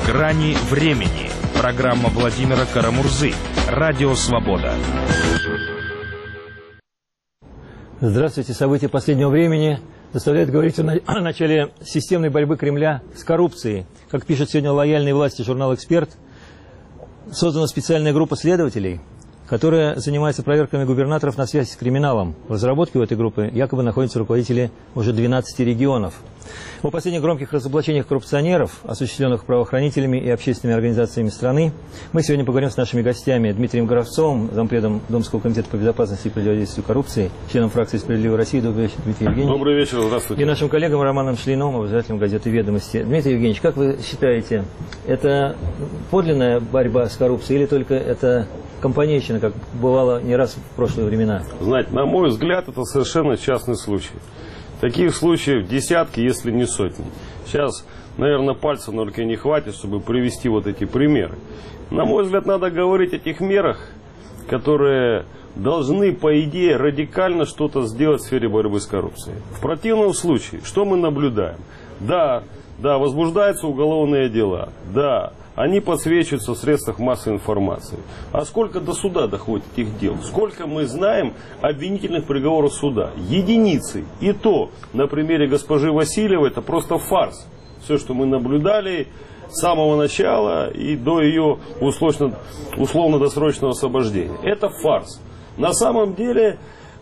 Грани времени. Программа Владимира Карамурзы. Радио Свобода. Здравствуйте. События последнего времени заставляют говорить о начале системной борьбы Кремля с коррупцией. Как пишет сегодня лояльной власти журнал «Эксперт», создана специальная группа следователей, которая занимается проверками губернаторов на связь с криминалом. В разработке у этой группы якобы находятся руководители уже 12 регионов. О последних громких разоблачениях коррупционеров, осуществленных правоохранителями и общественными организациями страны, мы сегодня поговорим с нашими гостями: Дмитрием Горовцовым, зампредом Домского комитета по безопасности и противодействию коррупции, членом фракции «Справедливая Россия». Добрый вечер, Дмитрий Евгеньевич. Добрый вечер, здравствуйте. И нашим коллегам Романом Шлиновым, обозревателем газеты «Ведомости». Дмитрий Евгеньевич, как вы считаете, это подлинная борьба с коррупцией или только это компанейщина, как бывало не раз в прошлые времена? Знаете, на мой взгляд, это совершенно частный случай. Таких случаев десятки, если не сотни. Сейчас, наверное, пальцев на руке не хватит, чтобы привести вот эти примеры. На мой взгляд, надо говорить о тех мерах, которые должны, по идее, радикально что-то сделать в сфере борьбы с коррупцией. В противном случае, что мы наблюдаем? Да, возбуждаются уголовные дела. Да, они подсвечиваются в средствах массовой информации. А сколько до суда доходит этих дел? Сколько мы знаем обвинительных приговоров суда? Единицы. И то, на примере госпожи Васильевой, это просто фарс. Все, что мы наблюдали с самого начала и до ее условно-досрочного освобождения. Это фарс. На самом деле,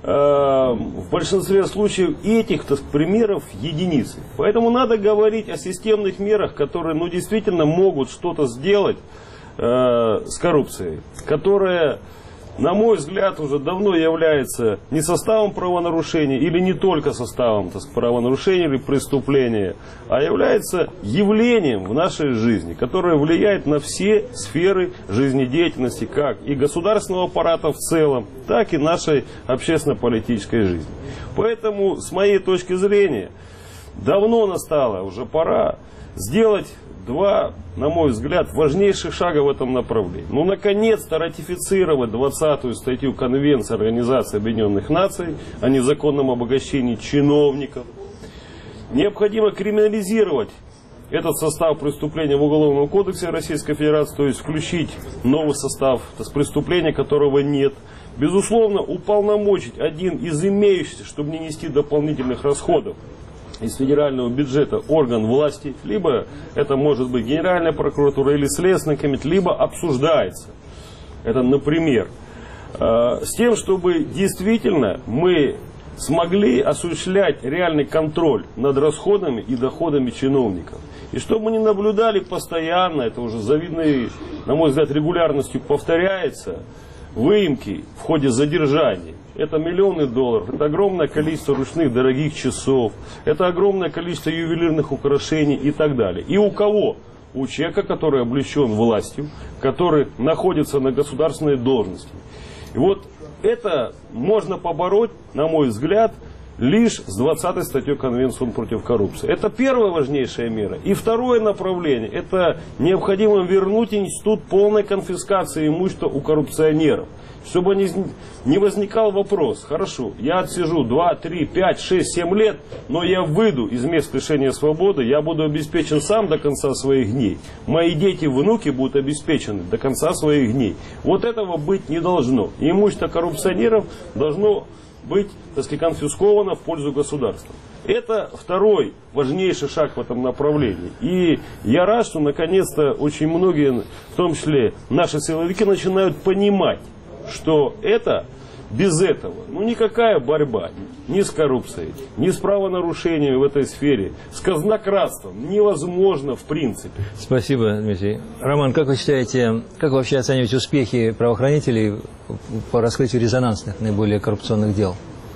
в большинстве случаев этих примеров единицы. Поэтому надо говорить о системных мерах, которые действительно могут что-то сделать с коррупцией, которая, на мой взгляд, уже давно является не составом правонарушения или не только составом правонарушения или преступления, а является явлением в нашей жизни, которое влияет на все сферы жизнедеятельности, как и государственного аппарата в целом, так и нашей общественно-политической жизни. Поэтому, с моей точки зрения, давно настала уже пора сделать два, на мой взгляд, важнейших шага в этом направлении. Наконец-то ратифицировать 20-ю статью Конвенции Организации Объединенных Наций о незаконном обогащении чиновников. Необходимо криминализировать этот состав преступления в Уголовном кодексе Российской Федерации, то есть включить новый состав преступления, которого нет. Безусловно, уполномочить один из имеющихся, чтобы не нести дополнительных расходов из федерального бюджета, орган власти, либо это может быть Генеральная прокуратура или Следственный комитет, либо обсуждается. Это, например, с тем, чтобы действительно мы смогли осуществлять реальный контроль над расходами и доходами чиновников. И чтобы мы не наблюдали постоянно, это уже завидной, на мой взгляд, регулярностью повторяется, выемки в ходе задержаний. Это миллионы долларов, это огромное количество ручных дорогих часов, это огромное количество ювелирных украшений и так далее. И у кого? У человека, который облечен властью, который находится на государственной должности. И вот это можно побороть, на мой взгляд, лишь с 20-й статьей Конвенции против коррупции. Это первая важнейшая мера. И второе направление, это необходимо вернуть институт полной конфискации имущества у коррупционеров. Чтобы не возникал вопрос: хорошо, я отсижу 2, 3, 5, 6, 7 лет, но я выйду из мест лишения свободы, я буду обеспечен сам до конца своих дней. Мои дети, внуки будут обеспечены до конца своих дней. Вот этого быть не должно. И имущество коррупционеров должно быть, так сказать, конфисковано в пользу государства. Это второй важнейший шаг в этом направлении. И я рад, что наконец-то очень многие, в том числе наши силовики, начинают понимать, что это, без этого, никакая борьба ни с коррупцией, ни с правонарушениями в этой сфере, с казнократством невозможно в принципе. Спасибо, Дмитрий. Роман, как вы считаете, как вы вообще оцениваете успехи правоохранителей по раскрытию резонансных, наиболее коррупционных дел?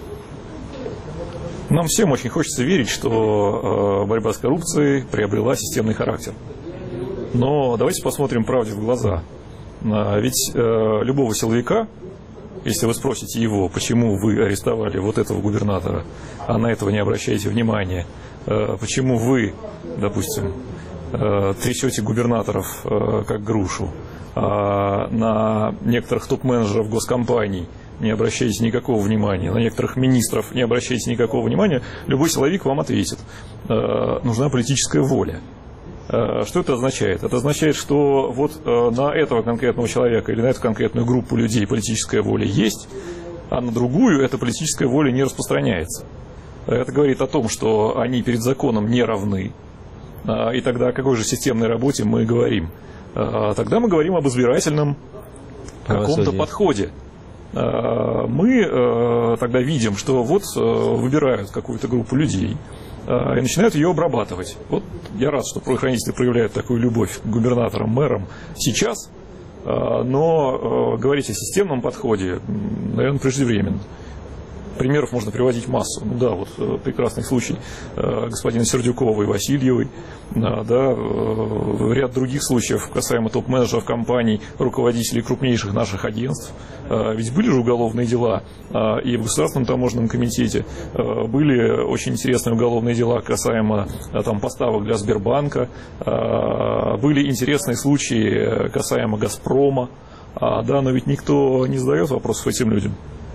Нам всем очень хочется верить, что борьба с коррупцией приобрела системный характер. Но давайте посмотрим правде в глаза. Ведь любого силовика, если вы спросите его, почему вы арестовали вот этого губернатора, а на этого не обращаете внимания, почему вы, допустим, трясете губернаторов как грушу, а на некоторых топ-менеджеров госкомпаний не обращаете никакого внимания, на некоторых министров не обращаете никакого внимания, любой силовик вам ответит: нужна политическая воля. Что это означает? Это означает, что вот на этого конкретного человека или на эту конкретную группу людей политическая воля есть, а на другую эта политическая воля не распространяется. Это говорит о том, что они перед законом не равны. И тогда о какой же системной работе мы говорим? Тогда мы говорим об избирательном каком-то подходе. Мы тогда видим, что вот выбирают какую-то группу людей и начинают ее обрабатывать. Вот я рад, что правоохранители проявляют такую любовь к губернаторам, мэрам сейчас, но говорить о системном подходе, наверное, преждевременно. Примеров можно приводить массу. Ну да, вот прекрасный случай господина Сердюкова и Васильевой, да, ряд других случаев касаемо топ-менеджеров компаний, руководителей крупнейших наших агентств. Ведь были же уголовные дела и в Государственном таможенном комитете, были очень интересные уголовные дела касаемо там поставок для Сбербанка, были интересные случаи касаемо Газпрома, да, но ведь никто не задает вопросов этим людям.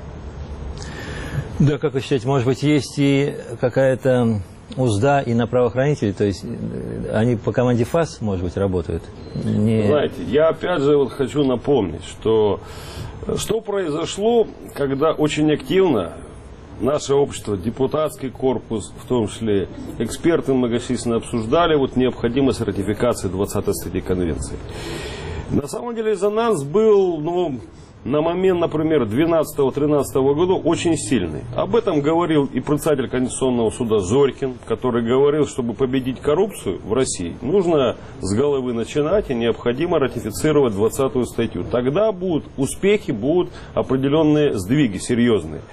Да, как вы считаете, может быть, есть и какая-то узда и на правоохранителей, то есть они по команде ФАС, может быть, работают? Знаете, я опять же вот хочу напомнить, что произошло, когда очень активно наше общество, депутатский корпус, в том числе эксперты многочисленно обсуждали вот необходимость ратификации 20-й статьи Конвенции. На самом деле резонанс был, на момент, например, 12-13 года очень сильный. Об этом говорил и председатель Конституционного суда Зорькин, который говорил, чтобы победить коррупцию в России, нужно с головы начинать и необходимо ратифицировать 20-ю статью. Тогда будут успехи, будут определенные сдвиги серьезные.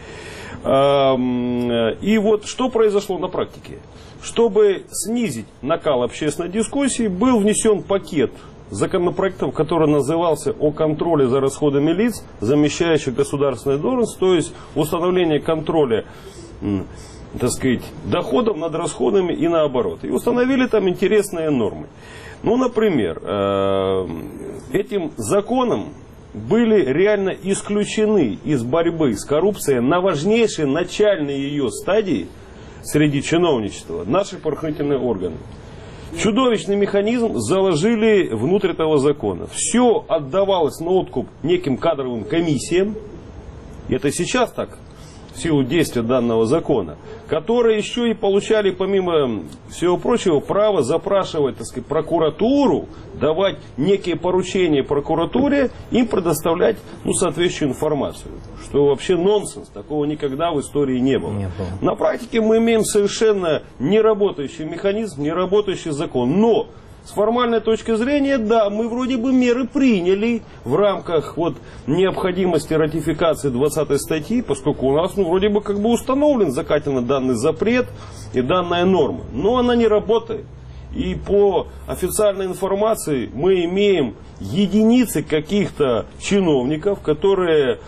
И вот что произошло на практике? Чтобы снизить накал общественной дискуссии, был внесен пакет законопроектов, который назывался «О контроле за расходами лиц, замещающих государственные должности», то есть установление контроля, так сказать, доходов над расходами и наоборот. И установили там интересные нормы. Например, этим законом были реально исключены из борьбы с коррупцией на важнейшей начальной ее стадии среди чиновничества наши правоохранительные органы. Чудовищный механизм заложили внутрь этого закона. Все отдавалось на откуп неким кадровым комиссиям. И это сейчас так, в силу действия данного закона. Которые еще и получали, помимо всего прочего, право запрашивать, так сказать, прокуратуру, давать некие поручения прокуратуре, им предоставлять соответствующую информацию. Что вообще нонсенс, такого никогда в истории не было. На практике мы имеем совершенно неработающий механизм, неработающий закон. Но с формальной точки зрения, да, мы вроде бы меры приняли в рамках необходимости ратификации 20-й статьи, поскольку у нас вроде бы установлен законодательно данный запрет и данная норма. Но она не работает. И по официальной информации мы имеем единицы каких-то чиновников, которые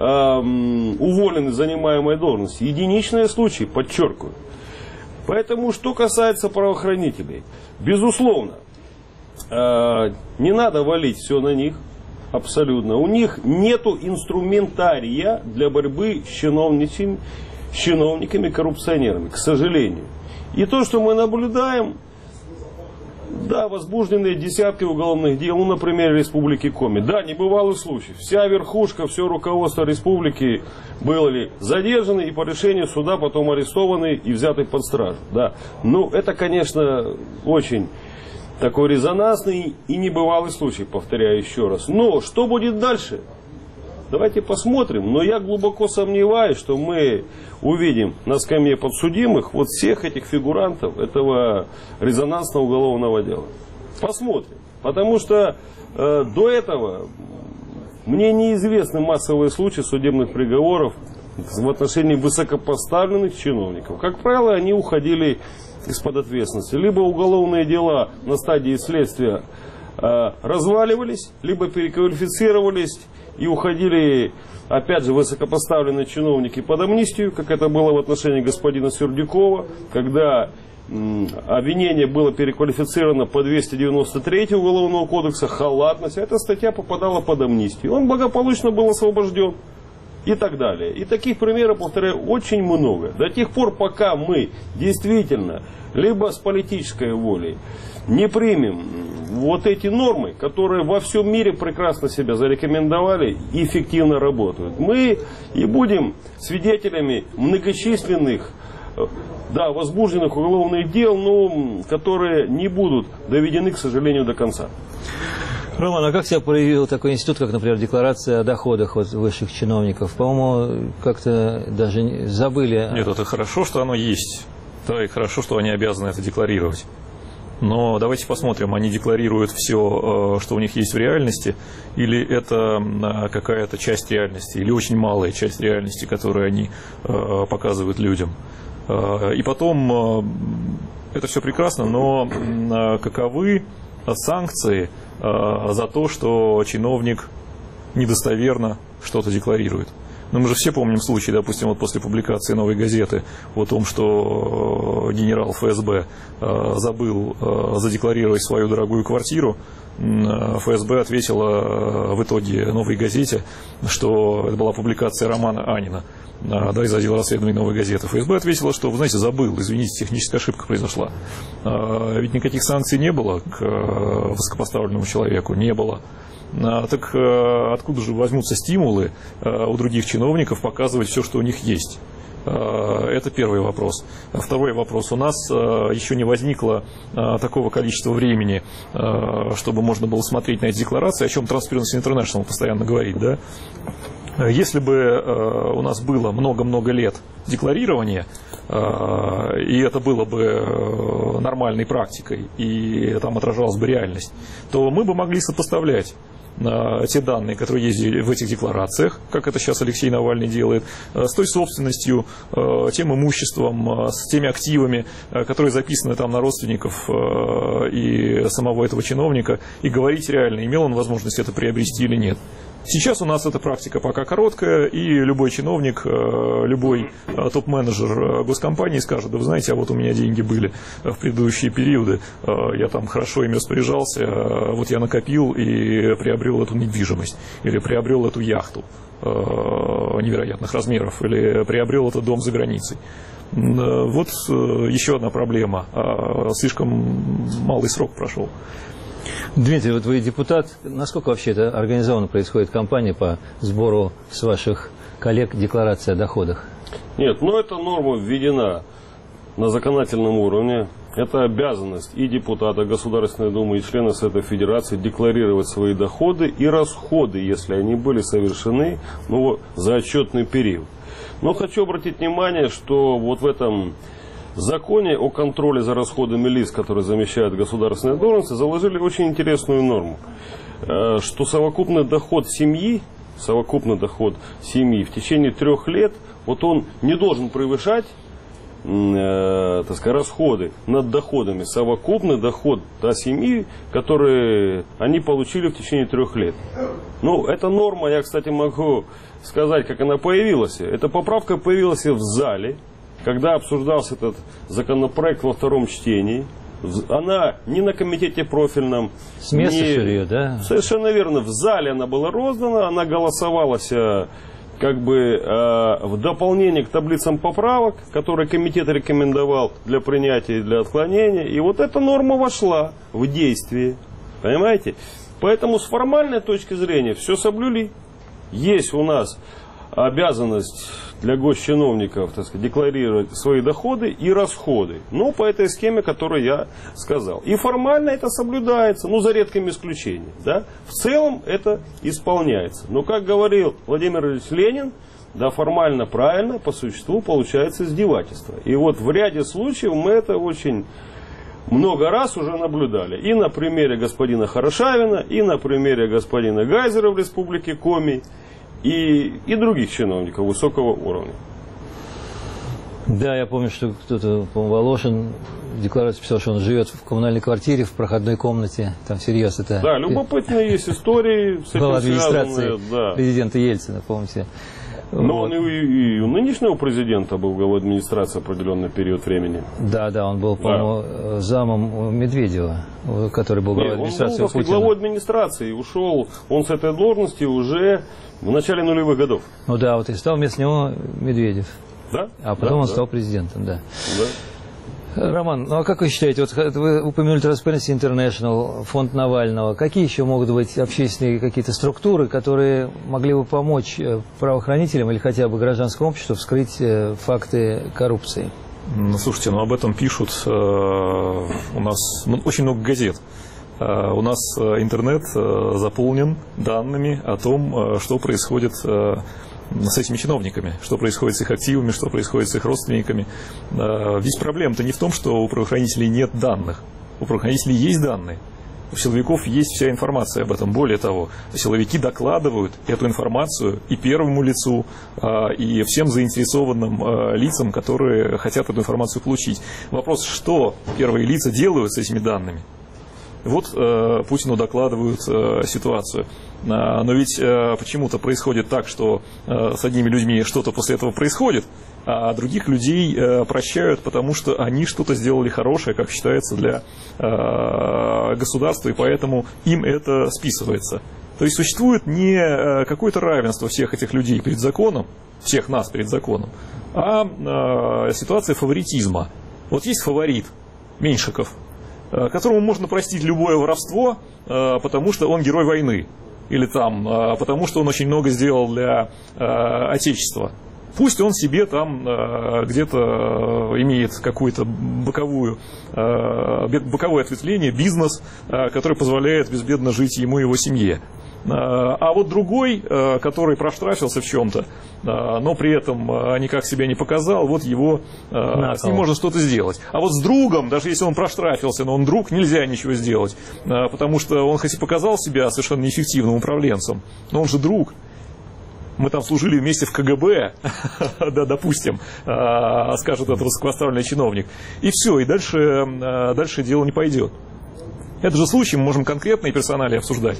уволены с занимаемой должности. Единичные случаи, подчеркиваю. Поэтому, что касается правоохранителей, безусловно, не надо валить все на них, абсолютно. У них нету инструментария для борьбы с чиновниками, коррупционерами, к сожалению. И то, что мы наблюдаем, да, возбуждены десятки уголовных дел, например, в Республике Коми. Да, небывалый случай. Вся верхушка, все руководство республики были задержаны и по решению суда потом арестованы и взяты под стражу. Да. Это, конечно, очень такой резонансный и небывалый случай, повторяю еще раз. Но что будет дальше? Давайте посмотрим. Но я глубоко сомневаюсь, что мы увидим на скамье подсудимых всех этих фигурантов этого резонансного уголовного дела. Посмотрим. Потому что до этого мне неизвестны массовые случаи судебных приговоров в отношении высокопоставленных чиновников. Как правило, они уходили из-под ответственности. Либо уголовные дела на стадии следствия разваливались, либо переквалифицировались и уходили, опять же, высокопоставленные чиновники под амнистию, как это было в отношении господина Сердюкова, когда обвинение было переквалифицировано по 293 Уголовного кодекса, халатность, эта статья попадала под амнистию. Он благополучно был освобожден. и так далее. И таких примеров, повторяю, очень много. До тех пор, пока мы действительно, либо с политической волей, не примем вот эти нормы, которые во всем мире прекрасно себя зарекомендовали и эффективно работают, мы и будем свидетелями многочисленных, да, возбужденных уголовных дел, но которые не будут доведены, к сожалению, до конца. Роман, а как себя проявил такой институт, как, например, декларация о доходах вот высших чиновников? По-моему, как-то даже забыли. Нет, это хорошо, что оно есть. Да, и хорошо, что они обязаны это декларировать. Но давайте посмотрим, они декларируют все, что у них есть в реальности, или это какая-то часть реальности, или очень малая часть реальности, которую они показывают людям. И потом, это все прекрасно, но каковы санкции за то, что чиновник недостоверно что-то декларирует? Но мы же все помним случай, допустим, вот после публикации «Новой газеты» о том, что генерал ФСБ забыл задекларировать свою дорогую квартиру. ФСБ ответила в итоге «Новой газете», что это была публикация романа Анина, да, из отдела расследований «Новой газеты». ФСБ ответила, что, вы знаете, забыл, извините, техническая ошибка произошла. Ведь никаких санкций не было к высокопоставленному человеку, не было. Так откуда же возьмутся стимулы у других чиновников показывать все, что у них есть? Это первый вопрос. Второй вопрос. У нас еще не возникло такого количества времени, чтобы можно было смотреть на эти декларации, о чем Transparency International постоянно говорит, да? Если бы у нас было много-много лет декларирования, и это было бы нормальной практикой, и там отражалась бы реальность, то мы бы могли сопоставлять те данные, которые есть в этих декларациях, как это сейчас Алексей Навальный делает, с той собственностью, тем имуществом, с теми активами, которые записаны там на родственников и самого этого чиновника, и говорить реально, имел он возможность это приобрести или нет. Сейчас у нас эта практика пока короткая, и любой чиновник, любой топ-менеджер госкомпании скажет: да вы знаете, а вот у меня деньги были в предыдущие периоды, я там хорошо ими распоряжался, вот я накопил и приобрел эту недвижимость, или приобрел эту яхту невероятных размеров, или приобрел этот дом за границей. Вот еще одна проблема, слишком малый срок прошел. Дмитрий, вот вы депутат. Насколько вообще это организованно происходит кампания по сбору с ваших коллег декларации о доходах? Нет, но эта норма введена на законодательном уровне. Это обязанность и депутата Государственной Думы, и члена Совета Федерации декларировать свои доходы и расходы, если они были совершены за отчетный период. Но хочу обратить внимание, что вот в этом законе о контроле за расходами лиц, которые замещают государственные должности, заложили очень интересную норму, что совокупный доход семьи в течение 3 лет, вот он не должен превышать, так сказать, расходы над доходами, совокупный доход семьи, которые они получили в течение 3 лет. Ну, эта норма, я, кстати, могу сказать, как она появилась. Эта поправка появилась в зале, когда обсуждался этот законопроект во 2-м чтении. Она не на комитете профильном. С места, что ли, ее, да? Совершенно верно. В зале она была роздана, она голосовалась как бы в дополнение к таблицам поправок, которые комитет рекомендовал для принятия и для отклонения. И вот эта норма вошла в действие. Понимаете? Поэтому с формальной точки зрения все соблюли. Есть у нас обязанность для госчиновников, так сказать, декларировать свои доходы и расходы. Ну, по этой схеме, которую я сказал. И формально это соблюдается, за редким исключением. Да? В целом это исполняется. Но, как говорил Владимир Ильич Ленин, да, формально правильно, по существу получается издевательство. И вот в ряде случаев мы это очень много раз уже наблюдали. И на примере господина Хорошавина, и на примере господина Гайзера в Республике Коми, и других чиновников высокого уровня. Да, я помню, что кто-то, по-моему, Волошин декларацию писал, что он живет в коммунальной квартире, в проходной комнате. Там всерьез это... Да, любопытные есть истории с этим администрации связанные. Да. Президента Ельцина, помните. Но он и у нынешнего президента был главой администрации определенный период времени. Да, он был, по-моему, замом Медведева, который был главой администрации он был, Путина. главой администрации, и ушел он с этой должности уже в начале нулевых годов. Ну да, вот и стал вместо него Медведев. Да? А потом он стал президентом, да. Роман, ну а как вы считаете, вот вы упомянули Transparency International, фонд Навального, какие еще могут быть общественные какие-то структуры, которые могли бы помочь правоохранителям или хотя бы гражданскому обществу вскрыть факты коррупции? Ну, слушайте, об этом пишут у нас очень много газет. У нас интернет заполнен данными о том, что происходит с этими чиновниками, что происходит с их активами, что происходит с их родственниками. Ведь проблема-то не в том, что у правоохранителей нет данных. У правоохранителей есть данные. У силовиков есть вся информация об этом. Более того, силовики докладывают эту информацию и первому лицу, и всем заинтересованным лицам, которые хотят эту информацию получить. Вопрос, что первые лица делают с этими данными? Вот Путину докладывают ситуацию. Но ведь почему-то происходит так, что с одними людьми что-то после этого происходит, а других людей прощают, потому что они что-то сделали хорошее, как считается, для государства, и поэтому им это списывается. То есть существует не какое-то равенство всех этих людей перед законом, всех нас перед законом, а ситуация фаворитизма. Вот есть фаворит Меньшиков, которому можно простить любое воровство, потому что он герой войны, или потому что он очень много сделал для Отечества. Пусть он себе там где-то имеет какое-то боковое ответвление, бизнес, который позволяет безбедно жить ему и его семье. А вот другой, который проштрафился в чем-то, но при этом никак себя не показал, вот его с ним можно что-то сделать. А вот с другом, даже если он проштрафился, но он друг, нельзя ничего сделать, потому что он хоть и показал себя совершенно неэффективным управленцем, но он же друг. Мы там служили вместе в КГБ, да, допустим, скажет этот высокопоставленный чиновник. И все, и дальше дело не пойдет. Это же случай, мы можем конкретно и персонально обсуждать.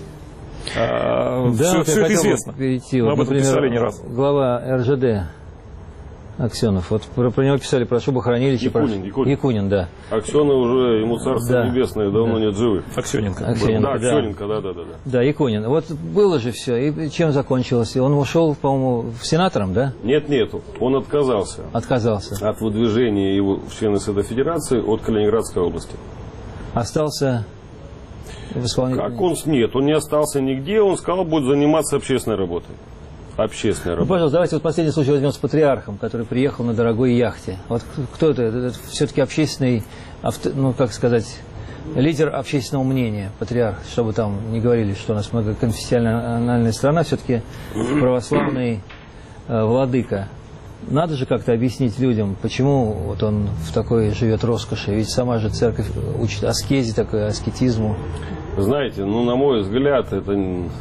Да, все это известно. Перейти. Мы Вот, об этом например, писали не раз. Глава РЖД Аксенов. Вот про него писали, про шубохранилище. Якунин, да. Аксенов уже, ему царство небесное, давно нет живых. Аксененко. Аксененко, да. Да, Якунин. Вот было же все. И чем закончилось? И он ушел, по-моему, в сенатором, да? Нету. Он отказался. От выдвижения его в члены Совета Федерации от Калининградской области. Остался в исполнении. Как он? Нет, он не остался нигде. Он сказал, будет заниматься общественной работой. Ну, пожалуйста, давайте вот последний случай возьмем с патриархом, который приехал на дорогой яхте. Вот кто это? Это все-таки общественный, ну, как сказать, лидер общественного мнения, патриарх, чтобы там не говорили, что у нас многоконфессиональная страна, все-таки православный владыка. Надо же как-то объяснить людям, почему вот он в такой живет роскоши. Ведь сама же церковь учит аскезе, такой аскетизму. Знаете, ну, на мой взгляд, это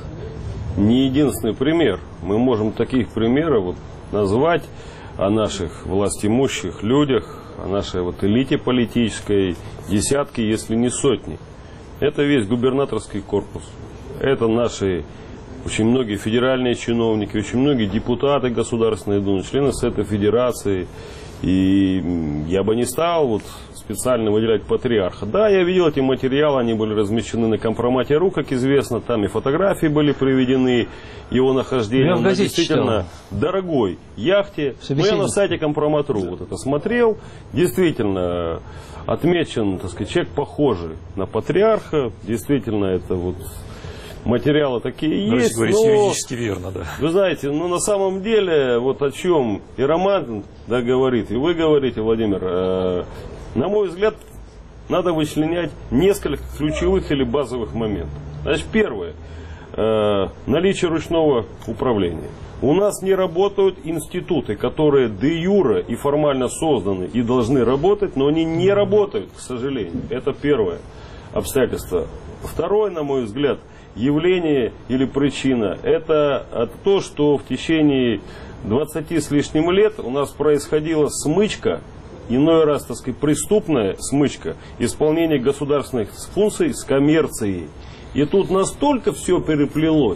не единственный пример. Мы можем таких примеров назвать о наших властимущих людях, о нашей элите политической, десятки, если не сотни. Это весь губернаторский корпус. Это наши очень многие федеральные чиновники, очень многие депутаты Государственной Думы, члены Совета Федерации. И я бы не стал специально выделять патриарха. Да, я видел эти материалы, они были размещены на компромате.ру, как известно, там и фотографии были приведены, его нахождение на действительно дорогой яхте. Но я на сайте компромат.ру это смотрел, действительно отмечен, так сказать, человек похожий на патриарха, действительно это материалы такие есть, но юридически верно, да. Вы знаете, на самом деле, о чем и Роман говорит, и вы говорите, Владимир, на мой взгляд, надо вычленять несколько ключевых или базовых моментов. Значит, первое, наличие ручного управления. У нас не работают институты, которые де юре и формально созданы и должны работать, но они не работают, к сожалению. Это первое обстоятельство. Второе, на мой взгляд, явление или причина, это то, что в течение 20 с лишним лет у нас происходила смычка, иной раз, так сказать, преступная смычка, исполнение государственных функций с коммерцией. И тут настолько все переплелось,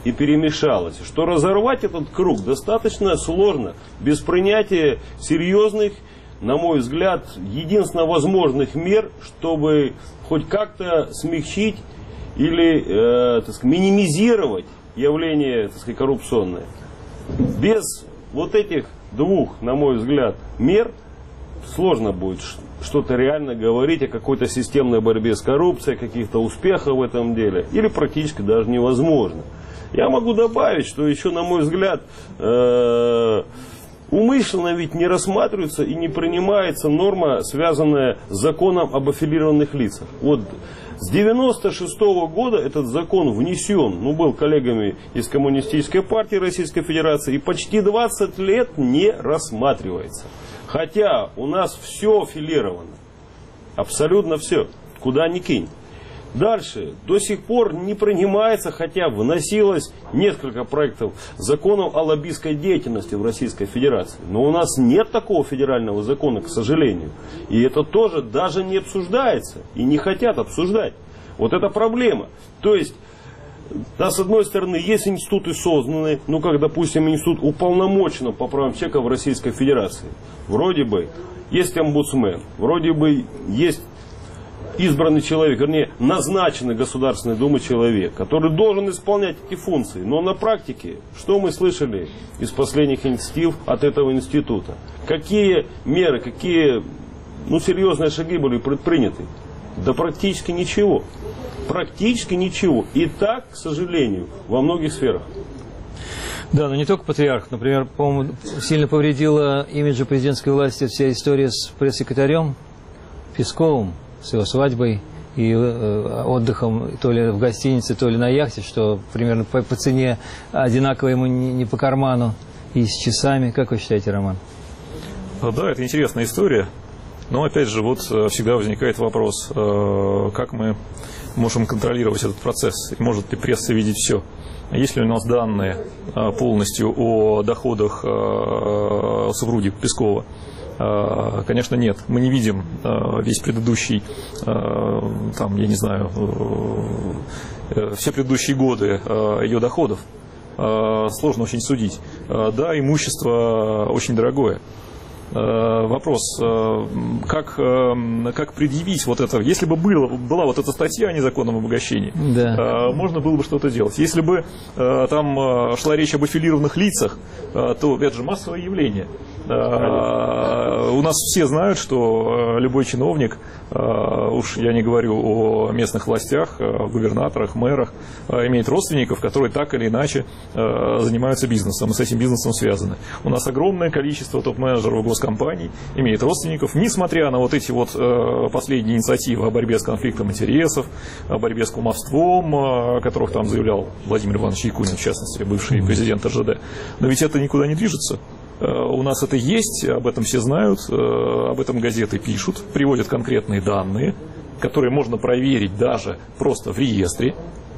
и перемешалось, что разорвать этот круг достаточно сложно, без принятия серьезных, на мой взгляд, единственно возможных мер, чтобы хоть как-то смягчить или так сказать, минимизировать явление, так сказать, коррупционное. Без вот этих двух, на мой взгляд, мер сложно будет что-то реально говорить о какой-то системной борьбе с коррупцией, каких-то успехах в этом деле, или практически даже невозможно. Я могу добавить, что еще, на мой взгляд, умышленно ведь не рассматривается и не принимается норма, связанная с законом об аффилированных лицах. Вот с 96-го года этот закон внесен, был коллегами из Коммунистической партии Российской Федерации, и почти 20 лет не рассматривается. Хотя у нас все аффилировано, абсолютно все, куда ни кинь. Дальше, до сих пор не принимается, хотя вносилось несколько проектов законов о лоббистской деятельности в Российской Федерации. Но у нас нет такого федерального закона, к сожалению. И это тоже даже не обсуждается. И не хотят обсуждать. Вот это проблема. То есть, да, с одной стороны, есть институты созданы, как, допустим, институт уполномоченного по правам человека в Российской Федерации. Вроде бы есть омбудсмен, вроде бы есть избранный человек, вернее, назначенный Государственной Думой человек, который должен исполнять эти функции. Но на практике, что мы слышали из последних инициатив от этого института? Какие меры, какие серьезные шаги были предприняты? Да практически ничего. Практически ничего. И так, к сожалению, во многих сферах. Да, но не только патриарх. Например, по-моему, сильно повредила имиджу президентской власти вся история с пресс-секретарем Песковым, с его свадьбой и отдыхом то ли в гостинице, то ли на яхте, что примерно по цене одинаково ему не по карману, и с часами. Как вы считаете, Роман? Да, это интересная история. Но опять же, всегда возникает вопрос, как мы можем контролировать этот процесс, и может ли пресса видеть все. Есть ли у нас данные полностью о доходах супруги Пескова? Конечно, нет. Мы не видим весь предыдущий, все предыдущие годы ее доходов. Сложно очень судить. Да, имущество очень дорогое. Вопрос, как предъявить вот это? Если бы была вот эта статья о незаконном обогащении, да, можно было бы что-то делать. Если бы там шла речь об аффилированных лицах, то, опять же, массовое явление. У нас все знают, что любой чиновник, уж я не говорю о местных властях, губернаторах, мэрах, имеет родственников, которые так или иначе занимаются бизнесом и с этим бизнесом связаны. У нас огромное количество топ-менеджеров госкомпаний имеет родственников, несмотря на вот эти последние инициативы о борьбе с конфликтом интересов, о борьбе с кумовством, о которых там заявлял Владимир Иванович Якунин, в частности, бывший президент РЖД. Но ведь это никуда не движется. У нас это есть, об этом все знают, об этом газеты пишут, приводят конкретные данные, которые можно проверить даже просто в реестре,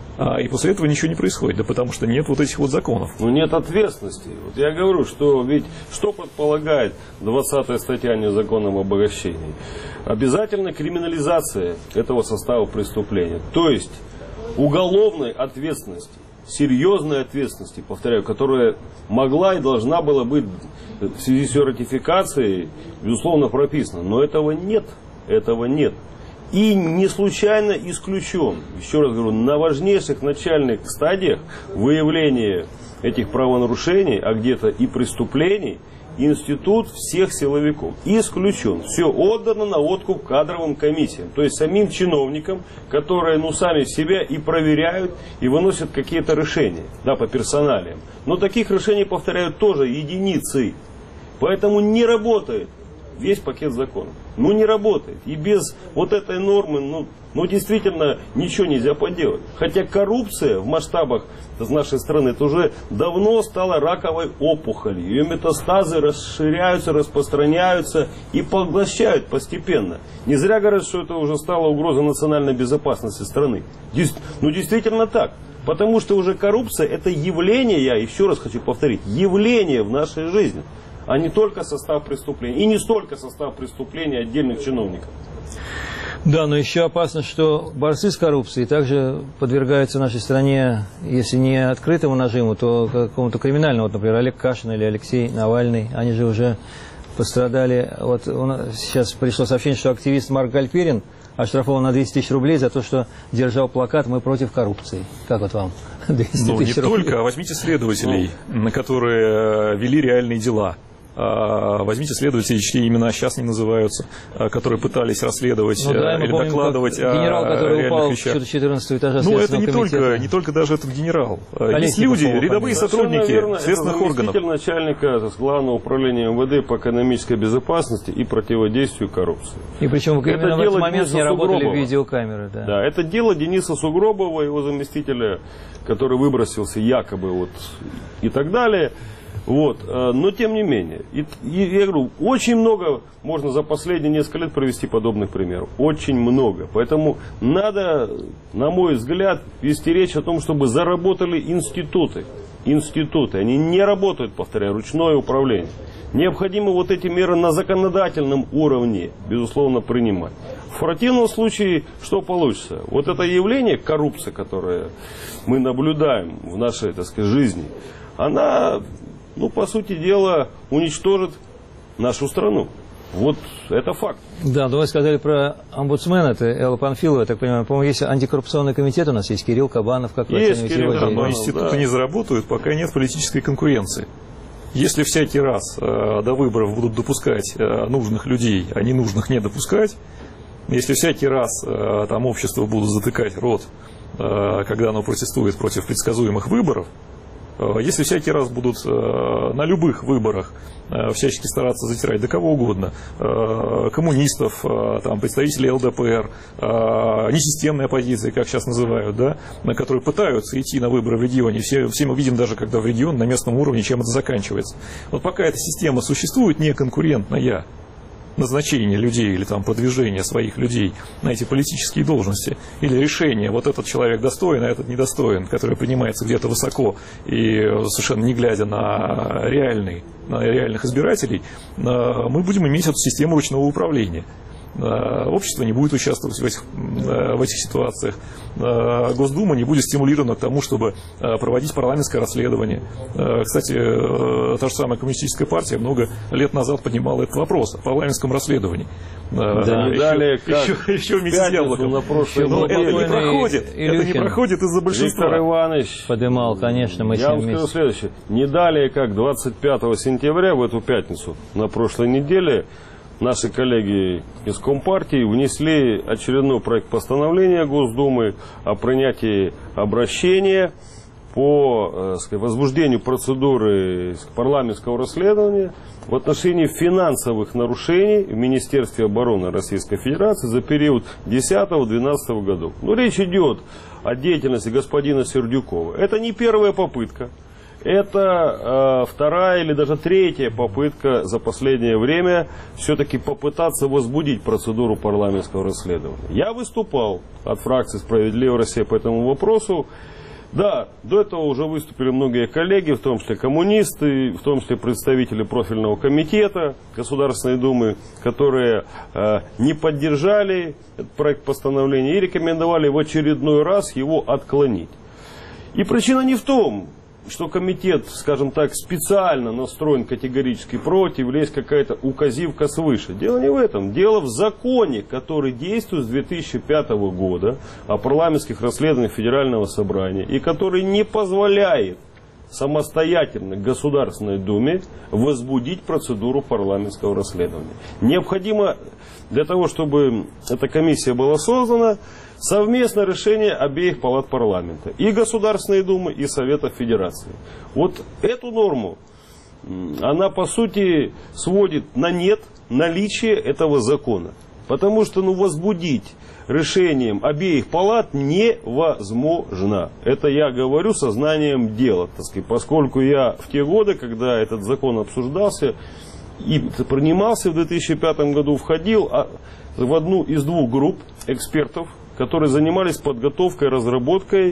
и после этого ничего не происходит, да потому что нет вот этих законов. Нет ответственности. Я говорю, что ведь что предполагает 20-я статья незаконном обогащении? Обязательно криминализация этого состава преступления, то есть уголовной ответственности. Серьезной ответственности, повторяю, которая могла и должна была быть в связи с ее ратификацией, безусловно, прописана. Но этого нет. Этого нет. И не случайно исключен, еще раз говорю, на важнейших начальных стадиях выявления этих правонарушений, а где-то и преступлений, институт всех силовиков исключен. Все отдано на откуп кадровым комиссиям. То есть самим чиновникам, которые сами себя и проверяют, и выносят какие-то решения, по персоналиям. Но таких решений, повторяю, тоже единицы. Поэтому не работает весь пакет законов. Не работает. И без вот этой нормы, действительно ничего нельзя поделать. Хотя коррупция в масштабах нашей страны это уже давно стала раковой опухолью. Ее метастазы расширяются, распространяются и поглощают постепенно. Не зря говорят, что это уже стало угрозой национальной безопасности страны. Действительно так. Потому что уже коррупция это явление, я еще раз хочу повторить, явление в нашей жизни, а не только состав преступления. И не столько состав преступления отдельных чиновников. Да, но еще опасно, что борцы с коррупцией также подвергаются в нашей стране, если не открытому нажиму, то какому-то криминальному. Вот, например, Олег Кашин или Алексей Навальный, они же уже пострадали. Вот сейчас пришло сообщение, что активист Марк Гальперин оштрафован на 200 тысяч рублей за то, что держал плакат «Мы против коррупции». Как вот вам? 200 ну, тысяч не рублей. только, а возьмите следователей, которые вели реальные дела. Возьмите следователей, чьи имена сейчас не называются, которые пытались расследовать или помним, докладывать о генерал, который упал вещах. с 14 этажа Ну, это не только даже этот генерал. Есть люди, рядовые сотрудники следственных органов. Заместитель начальника Главного управления МВД по экономической безопасности и противодействию коррупции. И причем именно в этот момент не работали видеокамеры. Да. Да, это дело Дениса Сугробова, его заместителя, который выбросился якобы вот и так далее. Вот, но тем не менее, я говорю, очень много можно за последние несколько лет привести подобных примеров. Очень много. Поэтому надо, на мой взгляд, вести речь о том, чтобы заработали институты. Институты. Они не работают, повторяю, ручное управление. Необходимо вот эти меры на законодательном уровне, безусловно, принимать. В противном случае, что получится? Вот это явление, коррупция, которое мы наблюдаем в нашей, так сказать, жизни, она... ну, по сути дела, уничтожит нашу страну. Вот это факт. Да, но вы сказали про омбудсмена, это Элла Панфилова, я так понимаю. По-моему, есть антикоррупционный комитет у нас, есть Кирилл Кабанов, как вы оцениваете его деятельность? Но институты не заработают, пока нет политической конкуренции. Если всякий раз до выборов будут допускать нужных людей, а ненужных не допускать, если всякий раз там общество будут затыкать рот, когда оно протестует против предсказуемых выборов, если всякий раз будут на любых выборах всячески стараться затирать до кого угодно, коммунистов, там, представителей ЛДПР, несистемной оппозиции, как сейчас называют, да, которые пытаются идти на выборы в регионе, все мы видим даже, когда в регион на местном уровне, чем это заканчивается. Вот пока эта система существует, неконкурентная, назначение людей или там продвижение своих людей на эти политические должности, или решение, вот этот человек достоин, а этот недостоин, которое принимается где-то высоко и совершенно не глядя на реальных избирателей, мы будем иметь эту систему ручного управления. Общество не будет участвовать в этих ситуациях. Госдума не будет стимулирована к тому, чтобы проводить парламентское расследование. Кстати, та же самая коммунистическая партия много лет назад поднимала этот вопрос о парламентском расследовании. Да, еще вместе с Яблоком. Но это не проходит из-за большинства. Виктор Иванович поднимал, конечно, мы я вам скажу следующее. Не далее, как 25 сентября, в эту пятницу, на прошлой неделе, наши коллеги из Компартии внесли очередной проект постановления Госдумы о принятии обращения по возбуждению процедуры парламентского расследования в отношении финансовых нарушений в Министерстве обороны Российской Федерации за период 2010-2012 годов. Но речь идет о деятельности господина Сердюкова. Это не первая попытка. Это вторая или даже третья попытка за последнее время все-таки попытаться возбудить процедуру парламентского расследования. Я выступал от фракции «Справедливая Россия» по этому вопросу. Да, до этого уже выступили многие коллеги, в том числе коммунисты, в том числе представители профильного комитета Государственной Думы, которые не поддержали этот проект постановления и рекомендовали в очередной раз его отклонить. И причина не в том, что комитет, скажем так, специально настроен категорически против, или есть какая-то указивка свыше. Дело не в этом. Дело в законе, который действует с 2005 года о парламентских расследованиях Федерального собрания, и который не позволяет самостоятельно Государственной Думе возбудить процедуру парламентского расследования. Необходимо для того, чтобы эта комиссия была создана, совместное решение обеих палат парламента, и Государственной Думы, и Совета Федерации. Вот эту норму, она по сути сводит на нет наличие этого закона. Потому что возбудить решением обеих палат невозможно. Это я говорю сознанием дела, так сказать, поскольку я в те годы, когда этот закон обсуждался и принимался в 2005 году, входил в одну из двух групп экспертов, которые занимались подготовкой, разработкой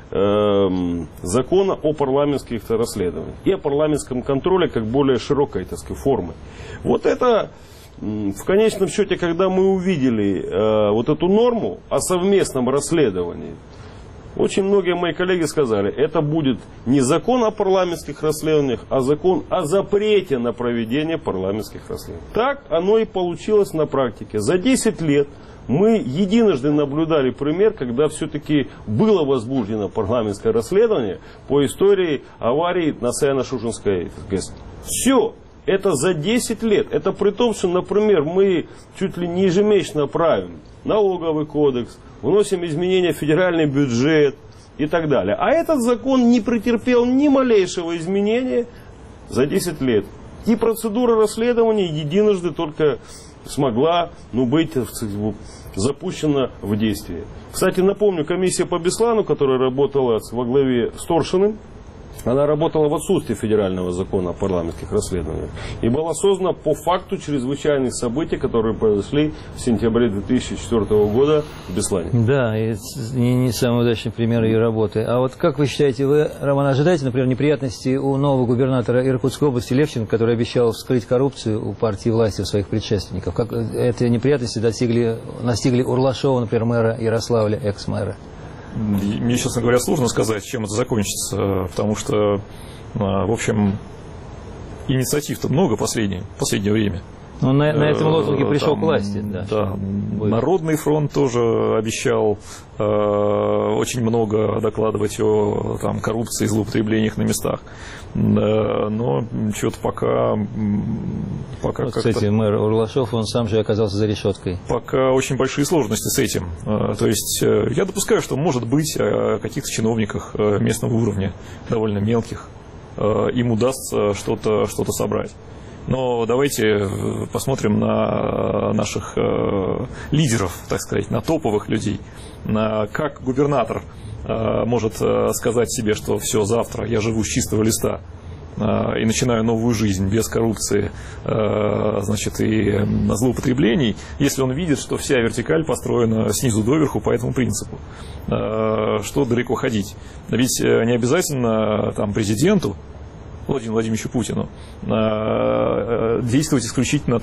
закона о парламентских расследованиях и о парламентском контроле как более широкой, так сказать, формы. Вот это в конечном счете, когда мы увидели вот эту норму о совместном расследовании, очень многие мои коллеги сказали, это будет не закон о парламентских расследованиях, а закон о запрете на проведение парламентских расследований. Так оно и получилось на практике. За 10 лет мы единожды наблюдали пример, когда все-таки было возбуждено парламентское расследование по истории аварии на Саяно-Шушенской ГЭС. Все. Это за 10 лет. Это при том, что, например, мы чуть ли не ежемесячно правим налоговый кодекс, вносим изменения в федеральный бюджет и так далее. А этот закон не претерпел ни малейшего изменения за 10 лет. И процедура расследования единожды только смогла быть запущена в действие. Кстати, напомню, комиссия по Беслану, которая работала во главе с Торшиным, она работала в отсутствии федерального закона о парламентских расследованиях и была создана по факту чрезвычайных событий, которые произошли в сентябре 2004 года в Беслане. Да, и не самый удачный пример ее работы. А вот как вы считаете, вы, Роман, ожидаете, например, неприятностей у нового губернатора Иркутской области Левченко, который обещал вскрыть коррупцию у партии власти у своих предшественников? Как эти неприятности настигли Урлашова, например, мэра Ярославля, экс-мэра? Мне, честно говоря, сложно сказать, чем это закончится, потому что, в общем, инициатив-то много в последнее время. Но на этом лозунге пришел к власти. Да. Народный фронт тоже обещал очень много докладывать о коррупции и злоупотреблениях на местах. Но что-то пока вот, кстати, мэр Урлашов, он сам же оказался за решеткой. Пока очень большие сложности с этим. То есть я допускаю, что, может быть, о каких-то чиновниках местного уровня, довольно мелких, им удастся что-то собрать. Но давайте посмотрим на наших лидеров, так сказать, на топовых людей. Как губернатор может сказать себе, что все, завтра я живу с чистого листа и начинаю новую жизнь без коррупции, и злоупотреблений, если он видит, что вся вертикаль построена снизу доверху по этому принципу. Что далеко ходить? Ведь не обязательно президенту Владимиру Владимировичу Путину действовать исключительно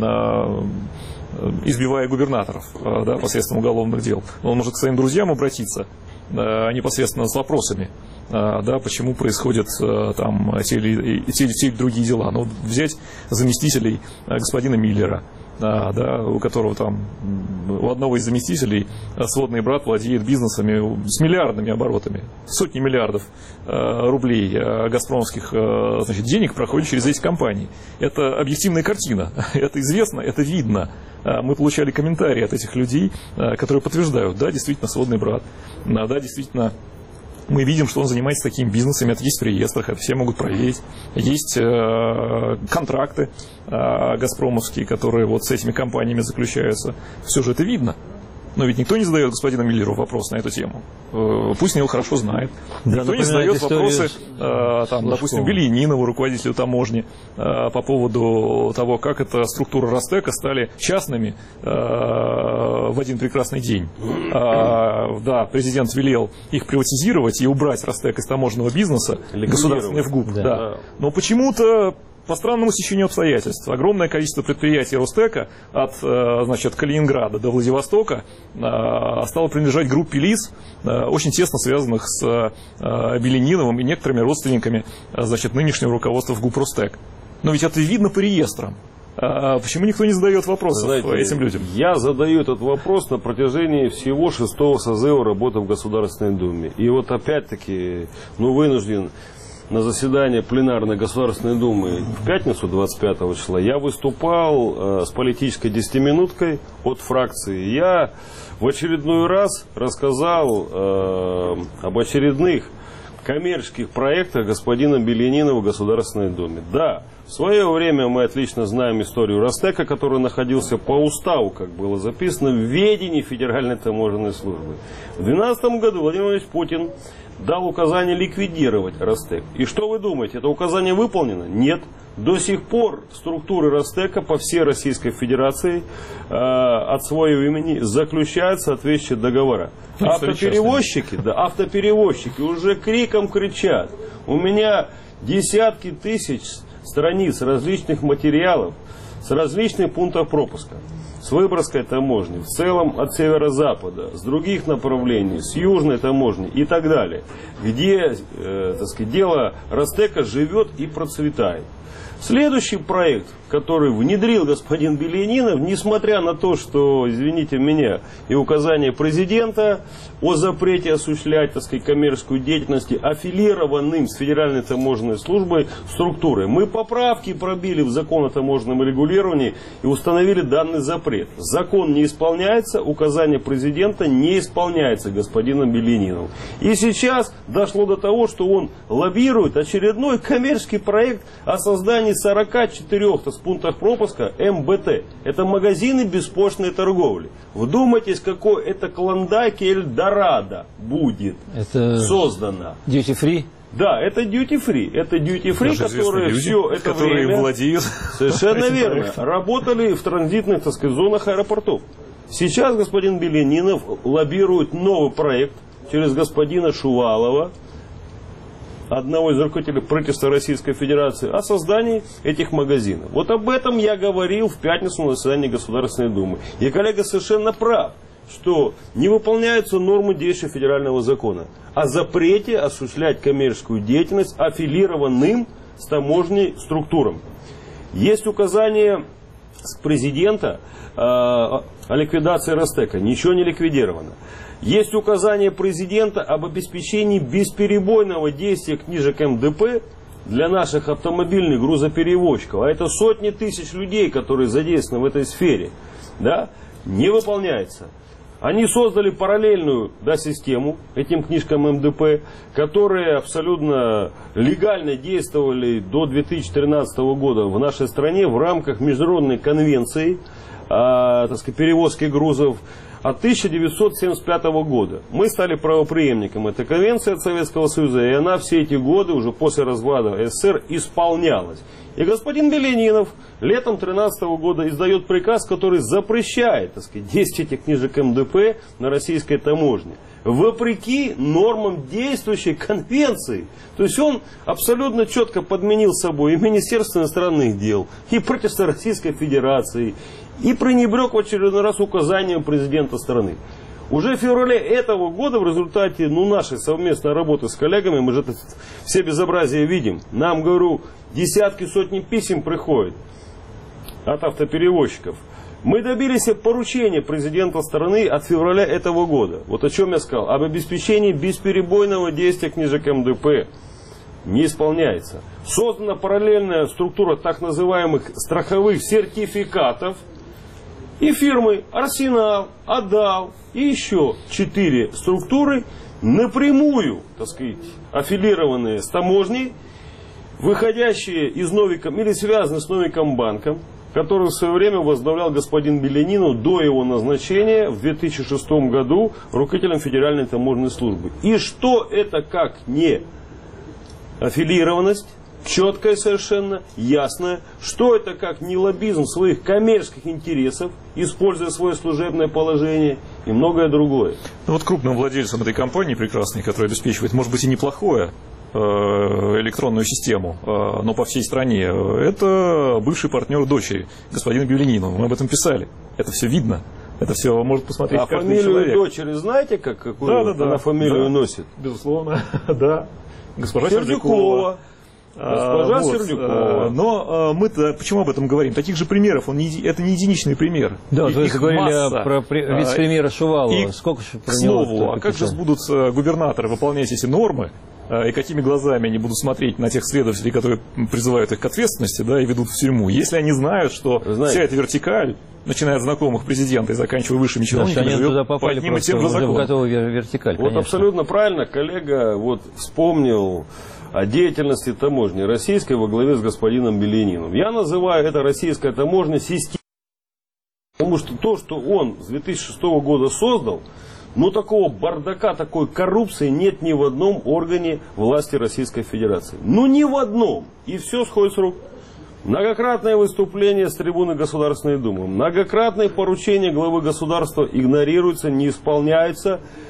избивая губернаторов посредством уголовных дел. Он может к своим друзьям обратиться непосредственно с вопросами, почему происходят те или другие дела. Но взять заместителей господина Миллера, у которого у одного из заместителей сводный брат владеет бизнесами с миллиардными оборотами, сотни миллиардов рублей газпромовских денег проходят через эти компании. Это объективная картина, это известно, это видно. Мы получали комментарии от этих людей, которые подтверждают, да, действительно, сводный брат, да, действительно, мы видим, что он занимается такими бизнесами, это есть в реестрах, это все могут проверить. Есть контракты газпромовские, которые с этими компаниями заключаются. Все же это видно. Но ведь никто не задает господину Миллеру вопрос на эту тему. Пусть он его хорошо знает. Да, никто не задает вопросы, допустим, Белянинову, руководителю таможни, по поводу того, как эта структура Ростека стали частными в один прекрасный день. Президент велел их приватизировать и убрать Ростек из таможенного бизнеса, государственный ВГУП. Да. Но почему-то по странному стечению обстоятельств огромное количество предприятий Ростека от Калининграда до Владивостока стало принадлежать группе лиц, очень тесно связанных с Беляниновым и некоторыми родственниками нынешнего руководства ВГУП Ростек. Но ведь это видно по реестрам. Почему никто не задает вопросов этим людям? Я задаю этот вопрос на протяжении всего 6-го созыва работы в Государственной Думе. И опять-таки вынужден на заседании пленарной Государственной Думы в пятницу 25 числа я выступал с политической 10-минуткой от фракции. Я в очередной раз рассказал об очередных коммерческих проектах господина Белянинова в Государственной Думе. Да, в свое время мы отлично знаем историю Ростека, который находился по уставу, как было записано, в ведении Федеральной таможенной службы. В 2012 году Владимир Владимирович Путин дал указание ликвидировать Ростек. И что вы думаете, это указание выполнено? Нет. До сих пор структуры Ростека по всей Российской Федерации от своего имени заключают соответствующие договора. Автоперевозчики уже криком кричат. У меня десятки тысяч страниц различных материалов с различных пунктов пропуска. С Выборгской таможни, в целом от северо-запада, с других направлений, с южной таможни и так далее, где, так сказать, дело Ростека живет и процветает. Следующий проект, который внедрил господин Белянинов, несмотря на то, что, извините меня, и указание президента о запрете осуществлять, так сказать, коммерческую деятельность аффилированным с Федеральной таможенной службой структурой, мы поправки пробили в закон о таможенном регулировании и установили данный запрет. Закон не исполняется, указание президента не исполняется господином Беляниновым. И сейчас дошло до того, что он лоббирует очередной коммерческий проект о создании 44 пунктах пропуска МБТ. Это магазины беспошлиной торговли. Вдумайтесь, какой это клондайк и Эльдорадо будет создано. Duty free? Да, это duty free. Это duty free, которые люди, все это время владеют. Совершенно верно. Работали в транзитных, так сказать, зонах аэропортов. Сейчас господин Белянинов лоббирует новый проект через господина Шувалова, одного из руководителей правительства Российской Федерации, о создании этих магазинов. Вот об этом я говорил в пятницу на заседании Государственной Думы. И коллега совершенно прав, что не выполняются нормы действия федерального закона о запрете осуществлять коммерческую деятельность аффилированным с таможней структурам. Есть указание президента о ликвидации Ростека. Ничего не ликвидировано. Есть указание президента об обеспечении бесперебойного действия книжек МДП для наших автомобильных грузоперевозчиков. А это сотни тысяч людей, которые задействованы в этой сфере. Да? Не выполняется. Они создали параллельную систему этим книжкам МДП, которые абсолютно легально действовали до 2013 года в нашей стране в рамках международной конвенции так сказать, перевозки грузов от 1975 года. Мы стали правопреемником этой конвенции от Советского Союза, и она все эти годы, уже после развала СССР, исполнялась. И господин Белянинов летом 2013 года издает приказ, который запрещает, так сказать, действие этих книжек МДП на российской таможне, вопреки нормам действующей конвенции. То есть он абсолютно четко подменил собой и Министерство иностранных дел, и правительство Российской Федерации, и пренебрег в очередной раз указанием президента страны. Уже в феврале этого года в результате нашей совместной работы с коллегами, мы же это все безобразия видим, нам, говорю, десятки, сотни писем приходят от автоперевозчиков. Мы добились поручения президента страны от февраля этого года. Вот о чем я сказал. Об обеспечении бесперебойного действия книжек МДП. Не исполняется. Создана параллельная структура так называемых страховых сертификатов. И фирмы Арсенал, Адал и еще 4 структуры напрямую, так сказать, аффилированные с таможней, выходящие из Новиком или связанные с Новикомбанком, который в свое время возглавлял господин Белянинов до его назначения в 2006 году руководителем Федеральной таможенной службы. И что это как не аффилированность, четкая совершенно, ясная, что это как не лоббизм своих коммерческих интересов, используя свое служебное положение и многое другое. Ну вот крупным владельцем этой компании прекрасной, которая обеспечивает, может быть, и неплохое электронную систему, но по всей стране, это бывший партнер дочери, господин Белянинов. Мы об этом писали. Это все видно. Это все может посмотреть каждый человек. А фамилию дочери знаете, какую она фамилию носит? Безусловно, да. Госпожа Сердюкова. Госпожа Сердюкова. Но мы-то почему об этом говорим? Таких же примеров, это не единичный пример. Да, вы говорили про вице-премьера Шувалова. Сколько же про него? К слову, а как же будут губернаторы выполнять эти нормы? И какими глазами они будут смотреть на тех следователей, которые призывают их к ответственности, да, и ведут в тюрьму, если они знают, что вся эта вертикаль, начиная от знакомых президента и заканчивая высшими чиновниками, они туда попали по одним и тем же законам. В готовую вертикаль, вот абсолютно правильно коллега вспомнил о деятельности таможни российской во главе с господином Беляниновым. Я называю это российская таможня системой, потому что то, что он с 2006 года создал, такого бардака, такой коррупции нет ни в одном органе власти Российской Федерации. Ни в одном. И все сходит с рук. Многократное выступление с трибуны Государственной Думы, многократные поручения главы государства игнорируются, не исполняются.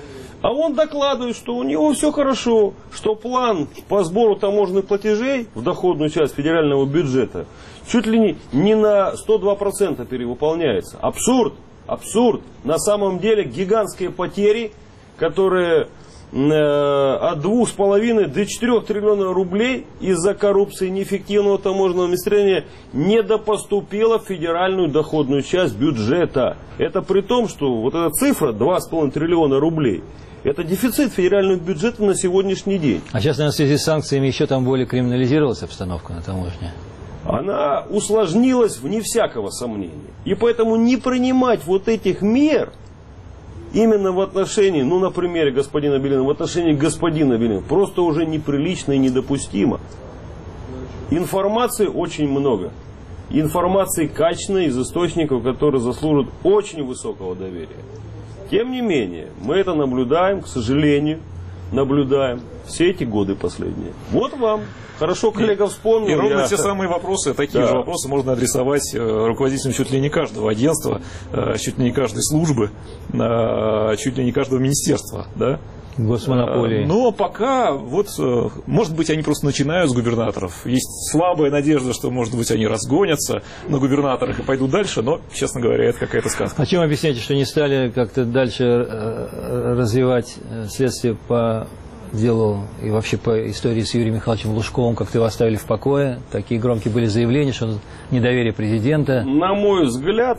А он докладывает, что у него все хорошо, что план по сбору таможенных платежей в доходную часть федерального бюджета чуть ли не на 102% перевыполняется. Абсурд, абсурд. На самом деле гигантские потери, которые от 2,5 до 4 триллионов рублей из-за коррупции, неэффективного таможенного администрирования недопоступило в федеральную доходную часть бюджета. Это при том, что вот эта цифра 2,5 триллиона рублей — это дефицит федерального бюджета на сегодняшний день. А сейчас, наверное, в связи с санкциями еще там более криминализировалась обстановка на таможне? Она усложнилась вне всякого сомнения. И поэтому не принимать вот этих мер именно в отношении, ну, на примере господина Белина, в отношении господина Белина, просто уже неприлично и недопустимо. Информации очень много. Информации качественной из источников, которые заслуживают очень высокого доверия. Тем не менее, мы это наблюдаем, к сожалению, наблюдаем все эти годы последние. Вот вам. Хорошо, коллега вспомнил. И ровно те самые вопросы, такие же вопросы можно адресовать руководителям чуть ли не каждого агентства, чуть ли не каждой службы, чуть ли не каждого министерства, да? Госмонополии. Но пока, вот, может быть, они просто начинают с губернаторов. Есть слабая надежда, что, может быть, они разгонятся на губернаторах и пойдут дальше, но, честно говоря, это какая-то сказка. А чем объясняете, что не стали как-то дальше развивать следствие по делу и вообще по истории с Юрием Михайловичем Лужковым, как-то его оставили в покое? Такие громкие были заявления, что недоверие президента. На мой взгляд,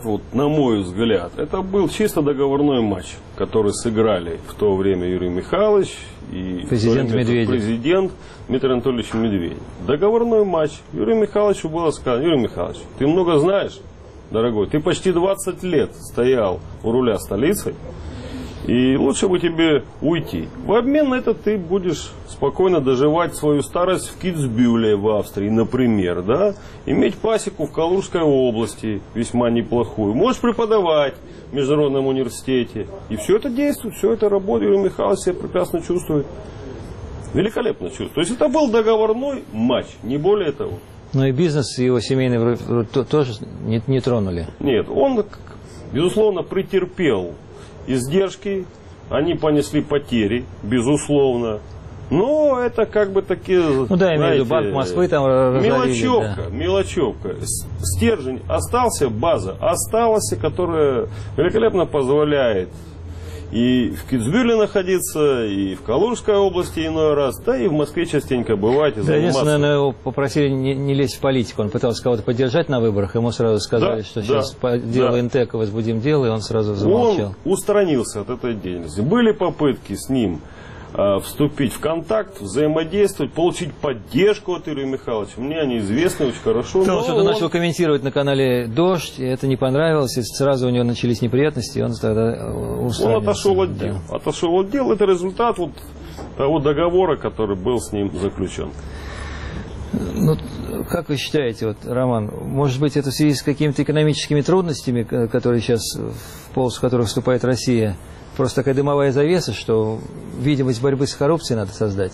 это был чисто договорной матч, который сыграли в то время Юрий Михайлович и президент Дмитрий Анатольевич Медведев. Договорной матч. Юрию Михайловичу было сказано: Юрий Михайлович, ты много знаешь, дорогой, ты почти 20 лет стоял у руля столицы, и лучше бы тебе уйти. В обмен на это ты будешь спокойно доживать свою старость в Китсбюле в Австрии, например, да? Иметь пасеку в Калужской области, весьма неплохую. Можешь преподавать в Международном университете. И все это действует, все это работает. Юрий Михайлович себя прекрасно чувствует. Великолепно чувствует. То есть это был договорной матч, не более того. Но и бизнес его семейный тоже не тронули. Нет, он, безусловно, претерпел издержки, они понесли потери, безусловно. Но это как бы такие, ну да, я имею в виду Банк Москвы там разорили, мелочевка. Стержень остался, база осталась, которая великолепно позволяет и в Китсбюле находиться, и в Калужской области иной раз, да и в Москве частенько бывать. Да, единственное, наверное, его попросили не лезть в политику. Он пытался кого-то поддержать на выборах, ему сразу сказали, что сейчас по делу Интека возбудим дело, и он сразу замолчал. Он устранился от этой деятельности. Были попытки с ним вступить в контакт, взаимодействовать, получить поддержку от Юрия Михайловича. Мне они известны очень хорошо. Он что-то начал комментировать на канале «Дождь», и это не понравилось, и сразу у него начались неприятности, и он тогда устранился. Он отошел от дел. Отошел от дел. Это результат вот того договора, который был с ним заключен. Ну, как вы считаете, вот, Роман, может быть, это в связи с какими-то экономическими трудностями, которые сейчас, в полосу которых вступает Россия, просто такая дымовая завеса, что видимость борьбы с коррупцией надо создать?